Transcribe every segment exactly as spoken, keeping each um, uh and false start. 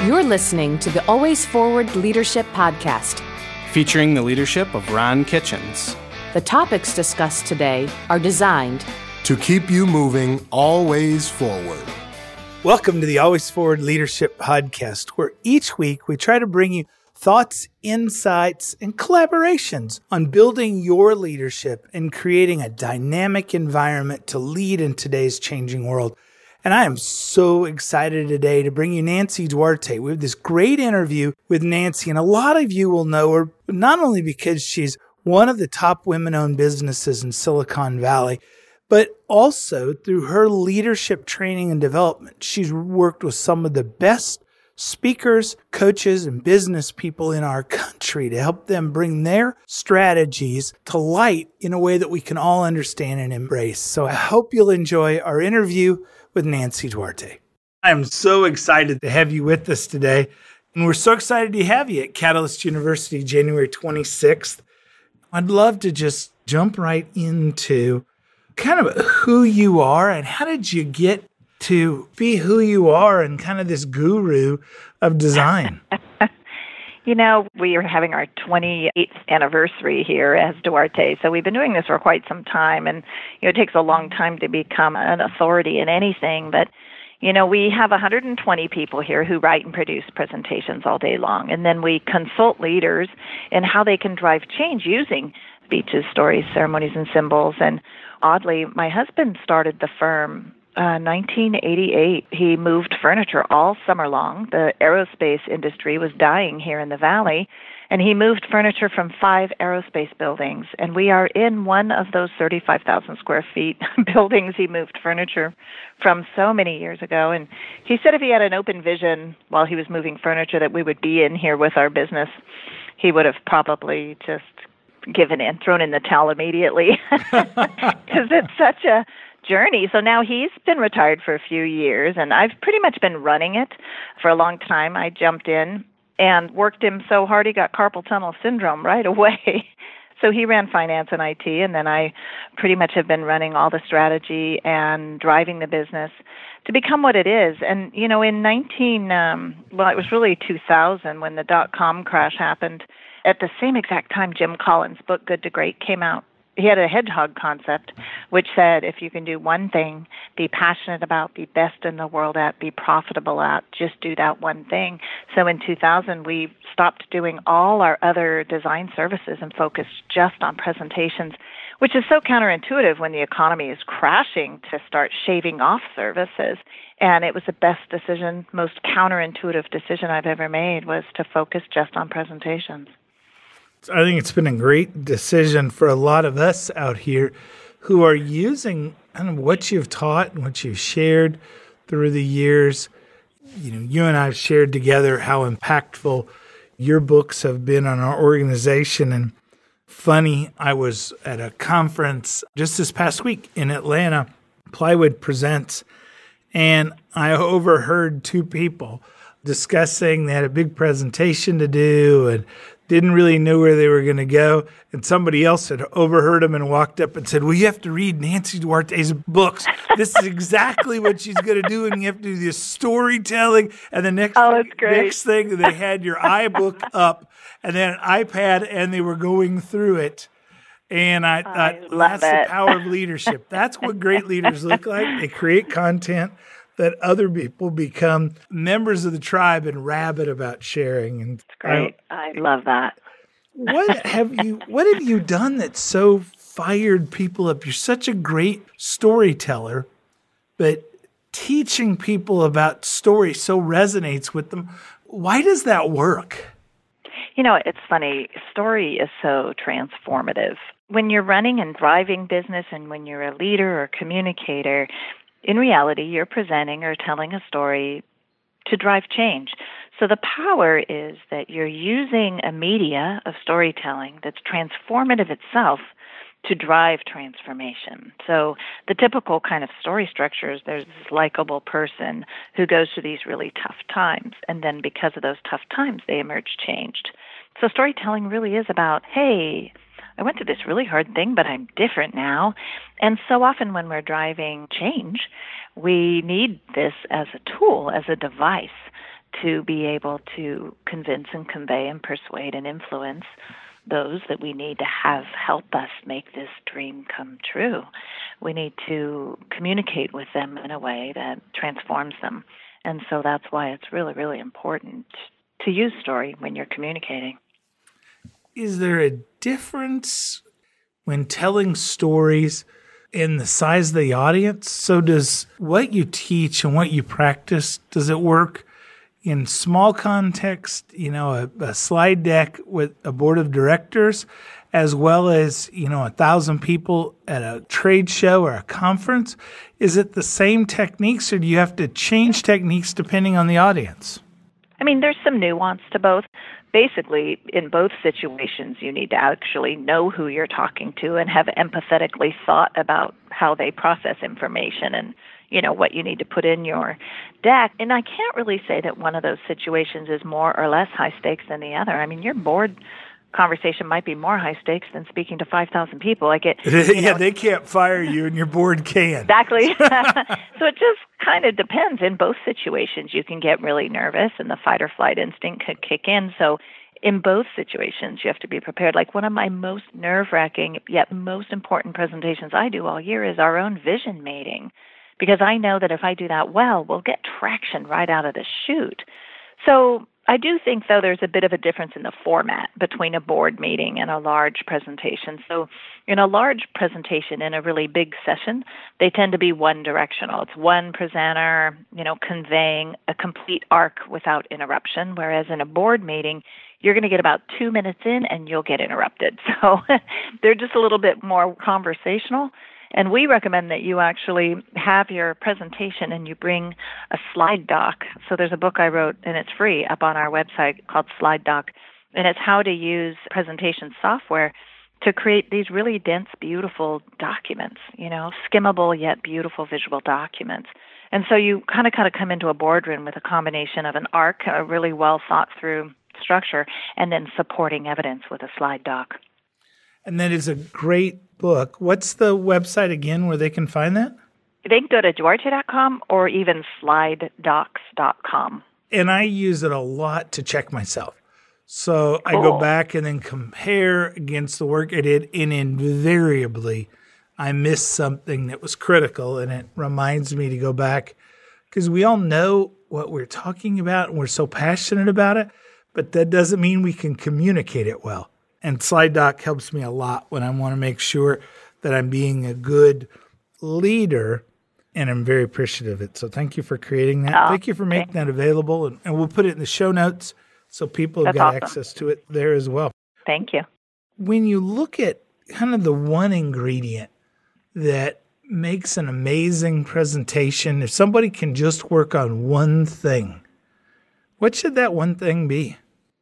You're listening to the Always Forward Leadership Podcast, featuring the leadership of Ron Kitchens. The topics discussed today are designed to keep you moving always forward. Welcome to the Always Forward Leadership Podcast, where each week we try to bring you thoughts, insights, and collaborations on building your leadership and creating a dynamic environment to lead in today's changing world. And I am so excited today to bring you Nancy Duarte. We have this great interview with Nancy, and a lot of you will know her not only because she's one of the top women-owned businesses in Silicon Valley, but also through her leadership training and development. She's worked with some of the best speakers, coaches, and business people in our country to help them bring their strategies to light in a way that we can all understand and embrace. So I hope you'll enjoy our interview with Nancy Duarte. I'm so excited to have you with us today. And we're so excited to have you at Catalyst University, January twenty-sixth. I'd love to just jump right into kind of who you are and how did you get to be who you are and kind of this guru of design? You know, we are having our twenty-eighth anniversary here as Duarte, so we've been doing this for quite some time, and you know, it takes a long time to become an authority in anything, but you know, we have one hundred twenty people here who write and produce presentations all day long, and then we consult leaders in how they can drive change using speeches, stories, ceremonies, and symbols. And oddly, my husband started the firm Uh, nineteen eighty-eight. He moved furniture all summer long. The aerospace industry was dying here in the valley, and he moved furniture from five aerospace buildings. And we are in one of those thirty-five thousand square feet buildings he moved furniture from so many years ago. And he said if he had an open vision while he was moving furniture that we would be in here with our business, he would have probably just given in, thrown in the towel immediately, because it's such a journey. So now he's been retired for a few years, and I've pretty much been running it for a long time. I jumped in and worked him so hard he got carpal tunnel syndrome right away. So he ran finance and I T, and then I pretty much have been running all the strategy and driving the business to become what it is. And, you know, in nineteen, um, well, it was really two thousand when the dot-com crash happened. At the same exact time, Jim Collins' book, Good to Great, came out. He had a hedgehog concept, which said, if you can do one thing, be passionate about, be best in the world at, be profitable at, just do that one thing. So in two thousand, we stopped doing all our other design services and focused just on presentations, which is so counterintuitive when the economy is crashing to start shaving off services. And it was the best decision, most counterintuitive decision I've ever made, was to focus just on presentations. I think it's been a great decision for a lot of us out here who are using kind of what you've taught and what you've shared through the years. You know, you and I have shared together how impactful your books have been on our organization. And funny, I was at a conference just this past week in Atlanta, Plywood Presents, and I overheard two people discussing they had a big presentation to do and didn't really know where they were going to go. And somebody else had overheard them and walked up and said, well, you have to read Nancy Duarte's books. This is exactly what she's going to do. And you have to do this storytelling. And the next, oh, that's great. next thing, they had your iBook up and then an iPad, and they were going through it. And I thought, I that's it. the power of leadership. That's what great leaders look like. They create content that other people become members of the tribe and rabid about sharing. And it's great. I, I love that. What have you What have you done that so fired people up? You're such a great storyteller, but teaching people about story so resonates with them. Why does that work? You know, it's funny. Story is so transformative. When you're running and driving business, and when you're a leader or communicator, in reality, you're presenting or telling a story to drive change. So the power is that you're using a media of storytelling that's transformative itself to drive transformation. So the typical kind of story structure is there's this likable person who goes through these really tough times, and then because of those tough times, they emerge changed. So storytelling really is about, hey, I went through this really hard thing, but I'm different now. And so often when we're driving change, we need this as a tool, as a device to be able to convince and convey and persuade and influence those that we need to have help us make this dream come true. We need to communicate with them in a way that transforms them. And so that's why it's really, really important to use story when you're communicating. Is there a difference when telling stories in the size of the audience? So does what you teach and what you practice, does it work in small context, you know, a, a slide deck with a board of directors, as well as, you know, a thousand people at a trade show or a conference? Is it the same techniques, or do you have to change techniques depending on the audience? I mean, there's some nuance to both. Basically, in both situations, you need to actually know who you're talking to and have empathetically thought about how they process information and, you know, what you need to put in your deck. And I can't really say that one of those situations is more or less high stakes than the other. I mean, your board conversation might be more high stakes than speaking to five thousand people. Like it, yeah, know, they can't fire you and your board can. Exactly. So it just kind of depends. In both situations, you can get really nervous and the fight or flight instinct could kick in. So in both situations, you have to be prepared. Like one of my most nerve-wracking yet most important presentations I do all year is our own vision mating, because I know that if I do that well, we'll get traction right out of the chute. So I do think, though, there's a bit of a difference in the format between a board meeting and a large presentation. So in a large presentation, in a really big session, they tend to be one-directional. It's one presenter, you know, conveying a complete arc without interruption, whereas in a board meeting, you're going to get about two minutes in and you'll get interrupted. So they're just a little bit more conversational. And we recommend that you actually have your presentation and you bring a slide doc. So there's a book I wrote, and it's free, up on our website called Slide Doc. And it's how to use presentation software to create these really dense, beautiful documents, you know, skimmable yet beautiful visual documents. And so you kind of kind of come into a boardroom with a combination of an arc, a really well thought through structure, and then supporting evidence with a slide doc. And that is a great book. What's the website again where they can find that? They can go to duarte dot com or even slide docs dot com. And I use it a lot to check myself. So Cool. I go back and then compare against the work I did, and invariably I missed something that was critical, and it reminds me to go back, because we all know what we're talking about and we're so passionate about it, but that doesn't mean we can communicate it well. And Slide Doc helps me a lot when I want to make sure that I'm being a good leader, and I'm very appreciative of it. So thank you for creating that. Oh, thank you for making okay. that available, and, and we'll put it in the show notes so people have That's got awesome. access to it there as well. Thank you. When you look at kind of the one ingredient that makes an amazing presentation, if somebody can just work on one thing, what should that one thing be?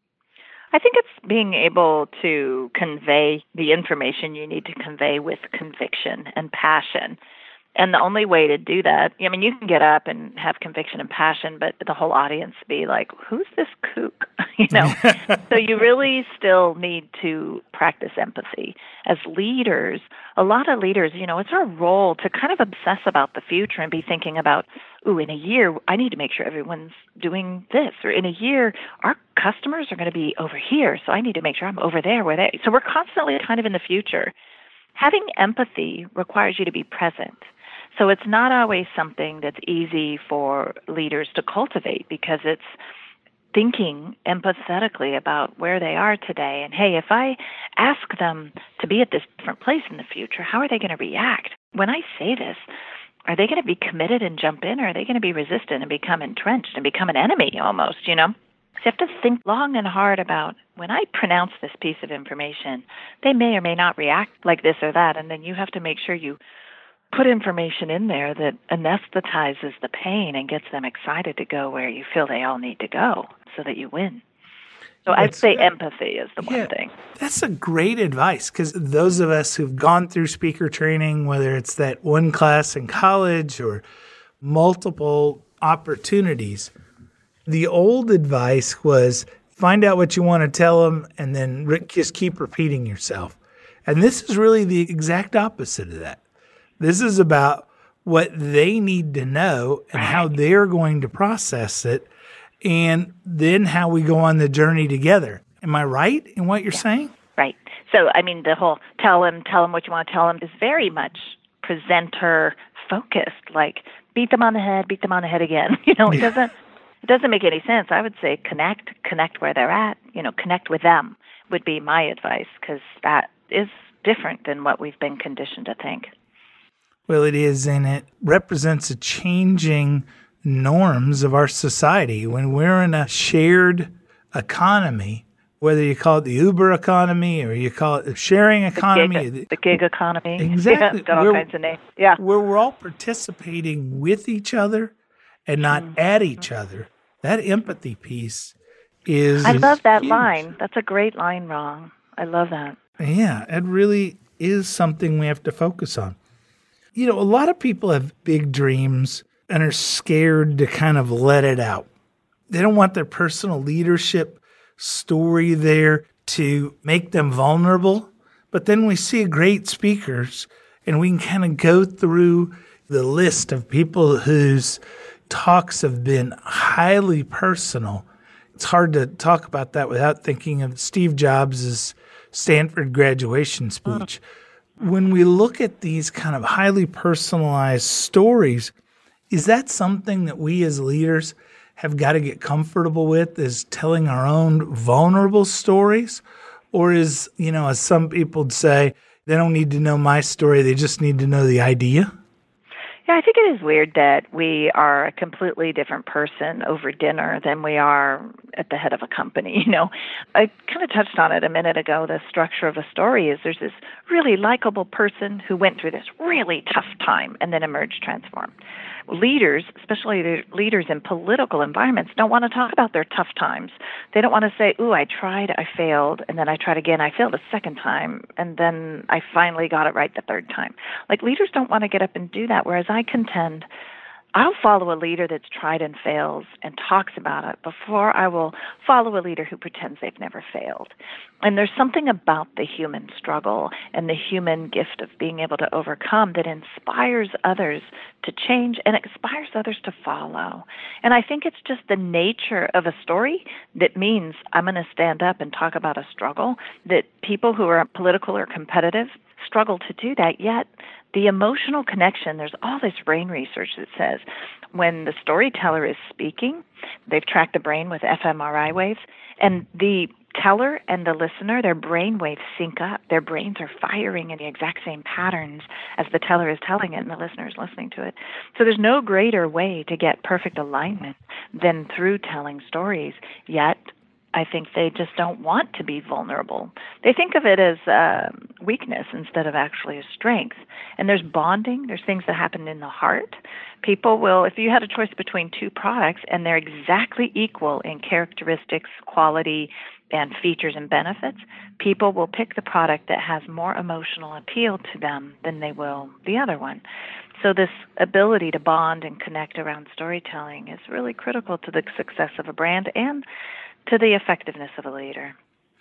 I think it's being able to convey the information you need to convey with conviction and passion. And the only way to do that, I mean, you can get up and have conviction and passion, but the whole audience be like, who's this kook? you know? So you really still need to practice empathy. As leaders, a lot of leaders, you know, it's our role to kind of obsess about the future and be thinking about, ooh, in a year, I need to make sure everyone's doing this. Or in a year, our customers are going to be over here, so I need to make sure I'm over there where they. So we're constantly kind of in the future. Having empathy requires you to be present. So it's not always something that's easy for leaders to cultivate, because it's thinking empathetically about where they are today. And, hey, if I ask them to be at this different place in the future, how are they going to react? When I say this, are they going to be committed and jump in, or are they going to be resistant and become entrenched and become an enemy almost, you know? So you have to think long and hard about, when I pronounce this piece of information, they may or may not react like this or that, and then you have to make sure you put information in there that anesthetizes the pain and gets them excited to go where you feel they all need to go so that you win. So I'd say empathy is the one yeah, thing. That's a great advice, because those of us who've gone through speaker training, whether it's that one class in college or multiple opportunities, the old advice was find out what you want to tell them and then re- just keep repeating yourself. And this is really the exact opposite of that. This is about what they need to know and how they're going to process it. and then how we go on the journey together. Am I right in what you're Yeah. saying? Right. So, I mean, the whole tell them, tell them what you want to tell them is very much presenter focused, like beat them on the head, beat them on the head again. You know, it Yeah. doesn't, it doesn't make any sense. I would say connect, connect where they're at, you know, connect with them would be my advice, because that is different than what we've been conditioned to think. Well, it is, and it represents a changing norms of our society. When we're in a shared economy, whether you call it the Uber economy or you call it the sharing economy, The gig, the gig economy. Exactly. Yeah, got all We're- kinds of names. Yeah. where we're all participating with each other and not Mm-hmm. at each other, that empathy piece is I love that huge. line. That's a great line, Ron. I love that. Yeah, it really is something we have to focus on. You know, a lot of people have big dreams and are scared to kind of let it out. They don't want their personal leadership story there to make them vulnerable. But then we see great speakers and we can kind of go through the list of people whose talks have been highly personal. It's hard to talk about that without thinking of Steve Jobs' Stanford graduation speech. When we look at these kind of highly personalized stories, is that something that we as leaders have got to get comfortable with, is telling our own vulnerable stories? Or is, you know, as some people would say, they don't need to know my story, they just need to know the idea? Yeah, I think it is weird that we are a completely different person over dinner than we are at the head of a company. You know, I kind of touched on it a minute ago. The structure of a story is there's this really likable person who went through this really tough time and then emerged transformed. Leaders, especially the leaders in political environments, don't want to talk about their tough times. They don't want to say, ooh, I tried, I failed, and then I tried again, I failed a second time, and then I finally got it right the third time. Like, leaders don't want to get up and do that, whereas I contend I'll follow a leader that's tried and fails and talks about it before I will follow a leader who pretends they've never failed. And there's something about the human struggle and the human gift of being able to overcome that inspires others to change and inspires others to follow. And I think it's just the nature of a story that means I'm going to stand up and talk about a struggle that people who are political or competitive struggle to do that, yet the emotional connection, there's all this brain research that says when the storyteller is speaking, they've tracked the brain with fMRI waves, and the teller and the listener, their brain waves sync up. Their brains are firing in the exact same patterns as the teller is telling it and the listener is listening to it. So there's no greater way to get perfect alignment than through telling stories, yet I think they just don't want to be vulnerable. They think of it as uh, weakness instead of actually a strength. And there's bonding. There's things that happen in the heart. People will, if you had a choice between two products and they're exactly equal in characteristics, quality, and features and benefits, people will pick the product that has more emotional appeal to them than they will the other one. So this ability to bond and connect around storytelling is really critical to the success of a brand and to the effectiveness of a leader.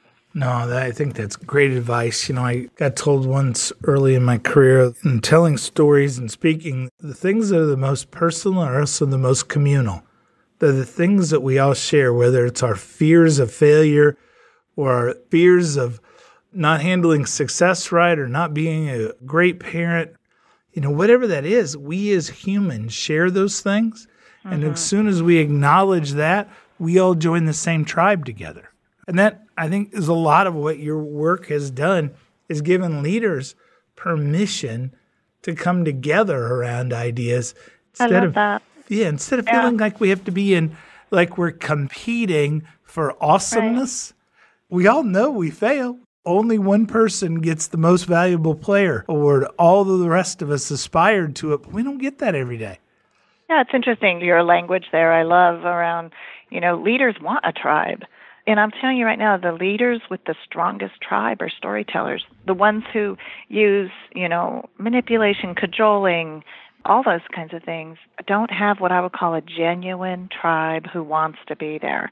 No, that, I think that's great advice. You know, I got told once early in my career, in telling stories and speaking, the things that are the most personal are also the most communal. They're the things that we all share, whether it's our fears of failure or our fears of not handling success right or not being a great parent. You know, whatever that is, we as humans share those things. Mm-hmm. And as soon as we acknowledge that, we all join the same tribe together. And that, I think, is a lot of what your work has done, is given leaders permission to come together around ideas. Instead I love of, that. Yeah, instead of Yeah. feeling like we have to be in, like we're competing for awesomeness. Right. We all know we fail. Only one person gets the most valuable player award. All of the rest of us aspired to it, but we don't get that every day. Yeah, it's interesting, your language there I love around, you know, leaders want a tribe. And I'm telling you right now, the leaders with the strongest tribe are storytellers, the ones who use, you know, manipulation, cajoling, all those kinds of things, don't have what I would call a genuine tribe who wants to be there.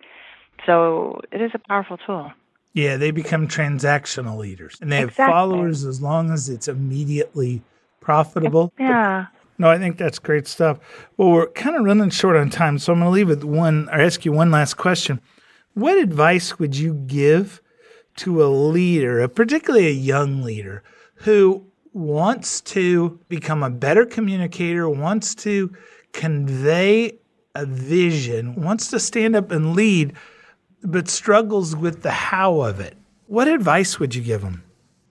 So it is a powerful tool. Yeah, they become transactional leaders. And they Exactly. have followers as long as it's immediately profitable. Yeah. No, I think that's great stuff. Well, we're kind of running short on time, so I'm going to leave with one, or ask you one last question. What advice would you give to a leader, particularly a young leader, who wants to become a better communicator, wants to convey a vision, wants to stand up and lead, but struggles with the how of it? What advice would you give them?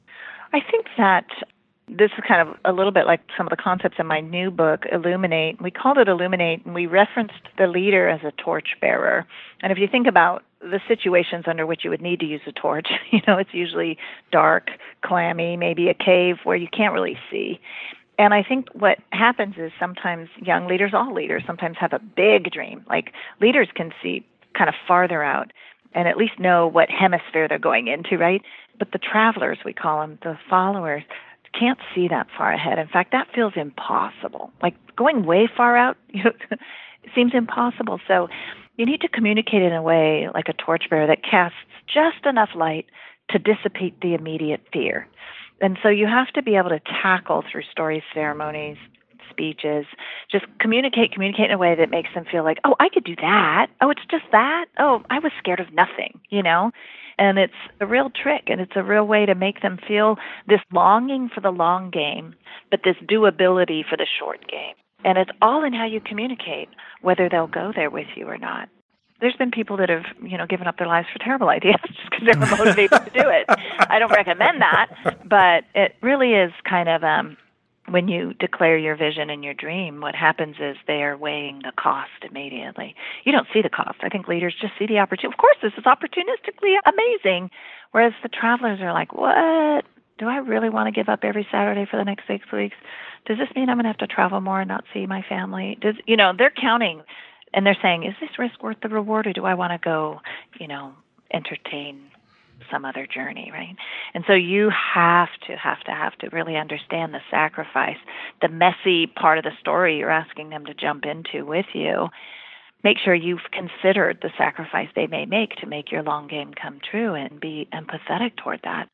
I think that this is kind of a little bit like some of the concepts in my new book, Illuminate. We called it Illuminate, and we referenced the leader as a torchbearer. And if you think about the situations under which you would need to use a torch, you know, it's usually dark, clammy, maybe a cave where you can't really see. And I think what happens is sometimes young leaders, all leaders, sometimes have a big dream. Like leaders can see kind of farther out and at least know what hemisphere they're going into, right? But the travelers, we call them, the followers, can't see that far ahead. In fact, that feels impossible. Like going way far out, you know, it seems impossible. So you need to communicate in a way like a torchbearer that casts just enough light to dissipate the immediate fear. And so you have to be able to tackle through stories, ceremonies, speeches, just communicate, communicate in a way that makes them feel like, oh, I could do that. Oh, it's just that. Oh, I was scared of nothing, you know? And it's a real trick, and it's a real way to make them feel this longing for the long game, but this doability for the short game. And it's all in how you communicate, whether they'll go there with you or not. There's been people that have, you know, given up their lives for terrible ideas just because they were motivated to do it. I don't recommend that, but it really is kind of um, when you declare your vision and your dream, what happens is they are weighing the cost immediately. You don't see the cost. I think leaders just see the opportunity. Of course, this is opportunistically amazing, whereas the travelers are like, what? Do I really want to give up every Saturday for the next six weeks? Does this mean I'm going to have to travel more and not see my family? Does, you know, they're counting, and they're saying, is this risk worth the reward, or do I want to go, you know, entertain some other journey, right? And so you have to, have to, have to really understand the sacrifice, the messy part of the story you're asking them to jump into with you. Make sure you've considered the sacrifice they may make to make your long game come true and be empathetic toward that.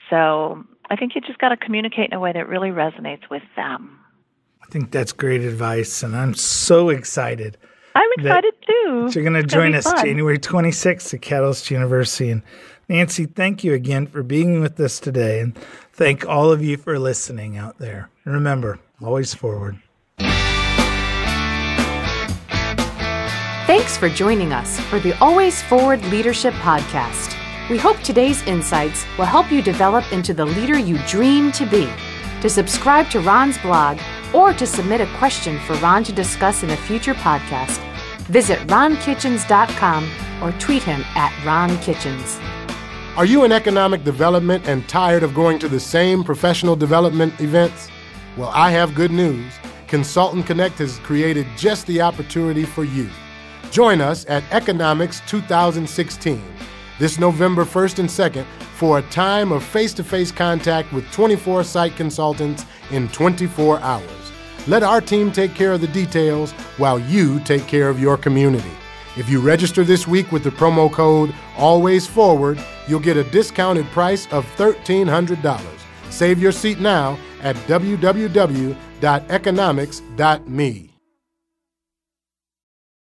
So I think you just got to communicate in a way that really resonates with them. I think that's great advice, and I'm so excited. I'm excited too. You're going to It's join gonna us be fun. January twenty-sixth at Catalyst University. And Nancy, thank you again for being with us today, and thank all of you for listening out there. And remember, always forward. Thanks for joining us for the Always Forward Leadership Podcast. We hope today's insights will help you develop into the leader you dream to be. To subscribe to Ron's blog or to submit a question for Ron to discuss in a future podcast, visit ron kitchens dot com or tweet him at ron kitchens. Are you in economic development and tired of going to the same professional development events? Well, I have good news. Consultant Connect has created just the opportunity for you. Join us at Economics two thousand sixteen, this November first and second, for a time of face-to-face contact with twenty-four site consultants in twenty-four hours. Let our team take care of the details while you take care of your community. If you register this week with the promo code ALWAYSFORWARD, you'll get a discounted price of thirteen hundred dollars. Save your seat now at w w w dot economics dot me.